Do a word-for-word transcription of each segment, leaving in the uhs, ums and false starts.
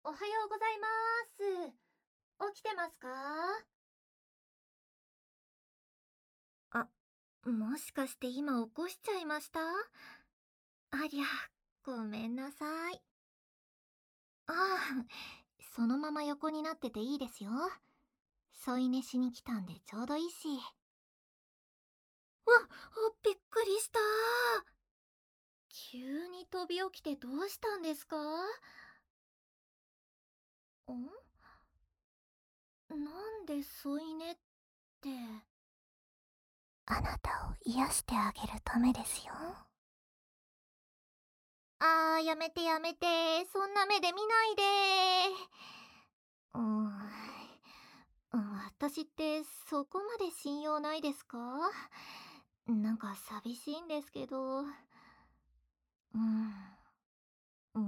おはようございます。起きてますか？あ、もしかして今起こしちゃいました？ありゃ、ごめんなさい。ああ、そのまま横になってていいですよ。添い寝しに来たんでちょうどいいし。わっ、あびっくりした。急に飛び起きてどうしたんですか？んなんで添い寝って。あなたを癒してあげるためですよ。あー、やめてやめて。そんな目で見ないで。うーん。私ってそこまで信用ないですか？なんか寂しいんですけど。うん。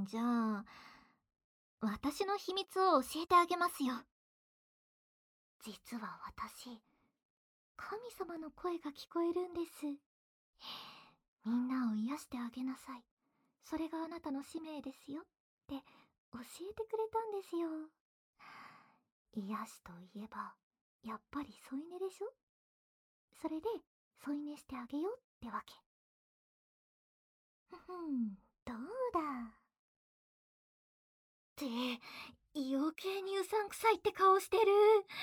じゃあ、私の秘密を教えてあげますよ。実は私、神様の声が聞こえるんです。みんなを癒してあげなさい。それがあなたの使命ですよ。って教えてくれたんですよ。癒しといえば、やっぱり添い寝でしょ？それで、添い寝してあげようってわけ。ふふん、どうだ。って、余計にうさんくさいって顔してる。なんで？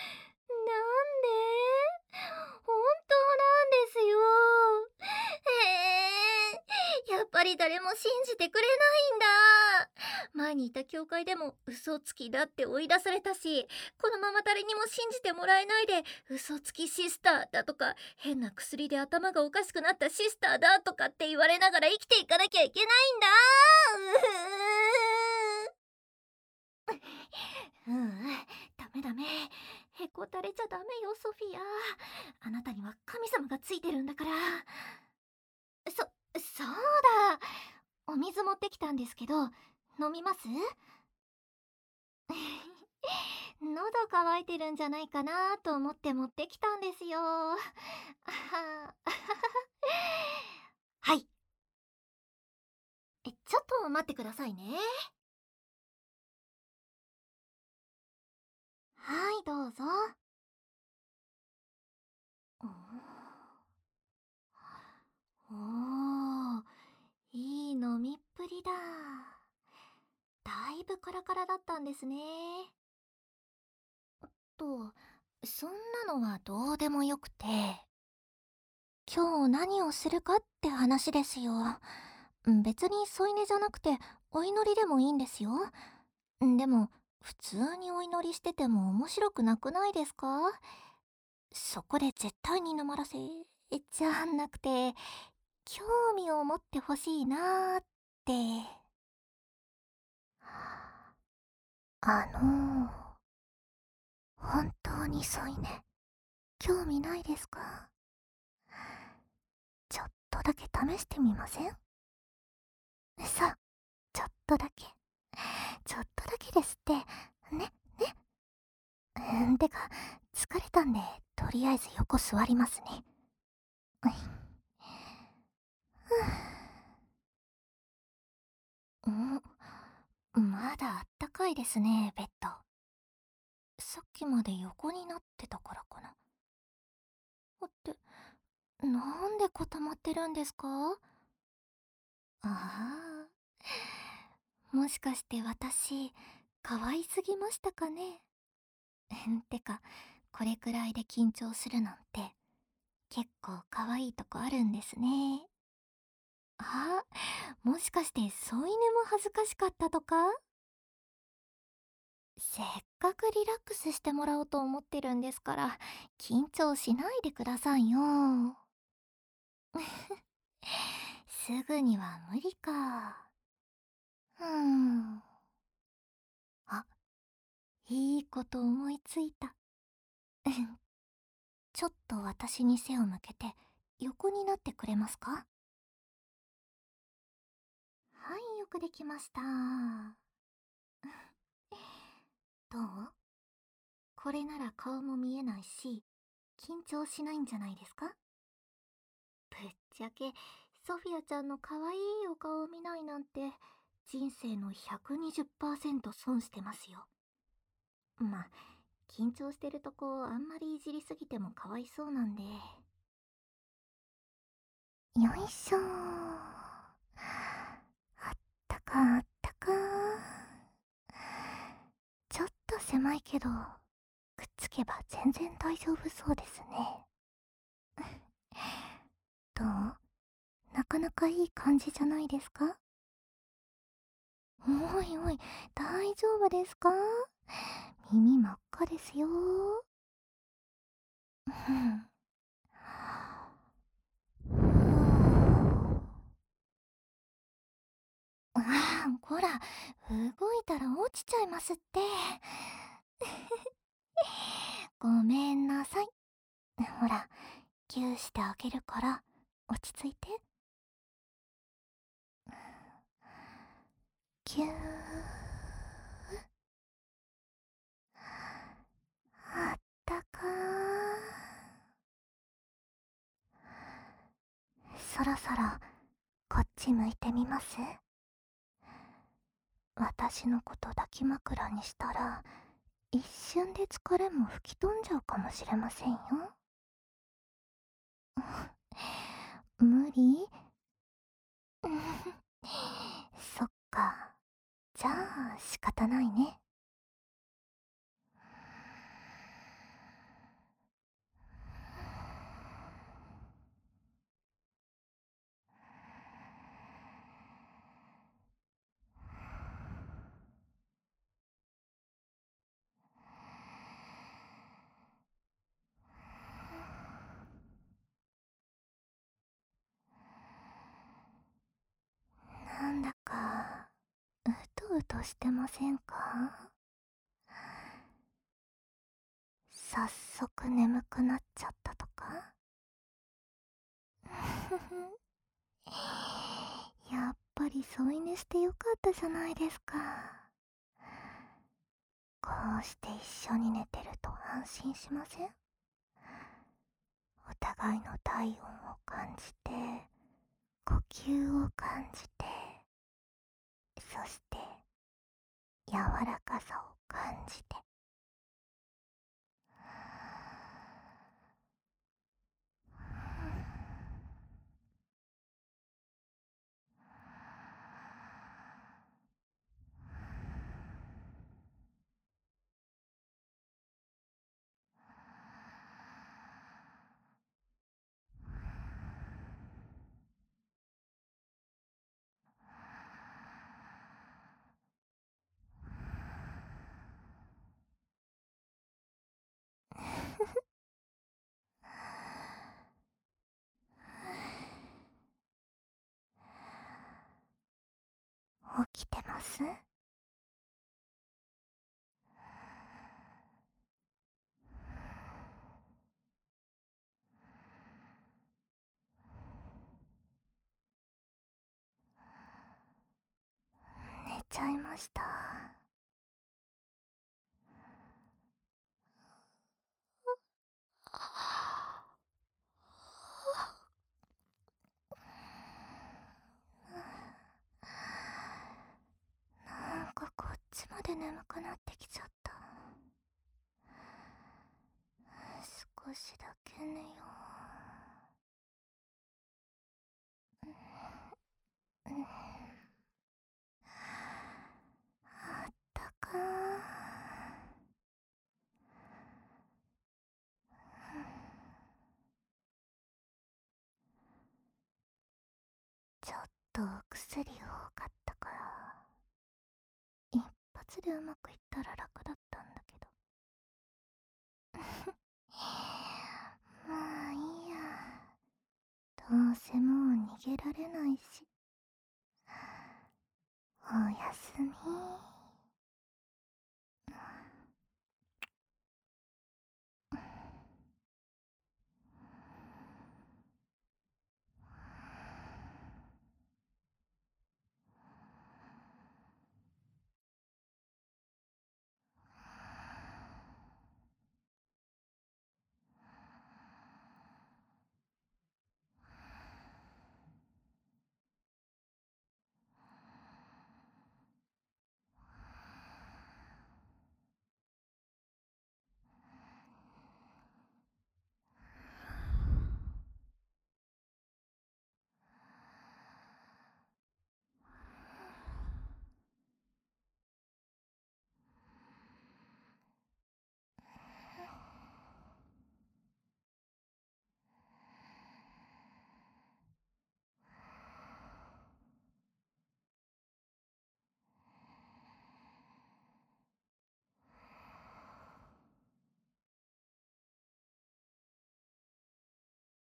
本当なんですよ。へえ、やっぱり誰も信じてくれないんだ。前にいた教会でも嘘つきだって追い出されたし、このまま誰にも信じてもらえないで嘘つきシスターだとか、変な薬で頭がおかしくなったシスターだとかって言われながら生きていかなきゃいけないんだ。うーん。ううん、ダメダメ。へこたれちゃダメよ、ソフィア。あなたには神様がついてるんだから。そ、そうだ。お水持ってきたんですけど、飲みます？喉乾いてるんじゃないかなと思って持ってきたんですよ。あははい。え、ちょっと待ってくださいね。はい、どうぞ。おー、いい飲みっぷりだ。だいぶカラカラだったんですね。と、そんなのはどうでもよくて、今日何をするかって話ですよ。別に添い寝じゃなくてお祈りでもいいんですよ。でも普通にお祈りしてても面白くなくないですか？そこで絶対に沼らせじゃなくて、興味を持ってほしいなーって。あのー、本当に添い寝興味ないですか？ちょっとだけ試してみません？そう、ちょっとだけ。ちょっとだけですって。ね、ね。うん、てか、疲れたんで、とりあえず横座りますね。ふぅ。んまだあったかいですね、ベッド。さっきまで横になってたからかな。って、なんで固まってるんですか？ああ、もしかして私、可愛すぎましたかね？てか、これくらいで緊張するなんて、結構可愛いとこあるんですね。あ、もしかして添い寝も恥ずかしかったとか？せっかくリラックスしてもらおうと思ってるんですから、緊張しないでくださいよ。すぐには無理か。うーん。あ、いいこと思いついた。ちょっと私に背を向けて横になってくれますか？はい、よくできました。どう？これなら顔も見えないし、緊張しないんじゃないですか？ぶっちゃけ、ソフィアちゃんの可愛いお顔を見ないなんて、 人生の ひゃくにじゅっパーセント 損してますよ。まあ、緊張してるとこあんまりいじりすぎてもかわいそうなんで。よいしょー。あったかあったかー。ちょっと狭いけど、くっつけば全然大丈夫そうですね。どう？なかなかいい感じじゃないですか？おいおい、大丈夫ですか？耳真っ赤ですよー。ふん。ああ、こら、動いたら落ちちゃいますって。ごめんなさい。ほら、ギューしてあげるから、落ち着いて。ぎゅー。あったかー。そろそろ、こっち向いてみます？私のこと抱き枕にしたら、一瞬で疲れも吹き飛んじゃうかもしれませんよ。無理？そっか。じゃあ仕方ないね。なんだかうとうとしてませんか？早速眠くなっちゃったとか？やっぱり添い寝してよかったじゃないですか。こうして一緒に寝てると安心しません？お互いの体温を感じて、呼吸を感じて、そして柔らかさを感じて。起きてます？寝ちゃいました？なんかこっちまで眠くなってきちゃった。少しだけ寝よう。うん、あったかー。ちょっと薬多かったから、一発でうまくいったら楽だったんだけど。まあいいや。どうせもう逃げられないし。おやすみ。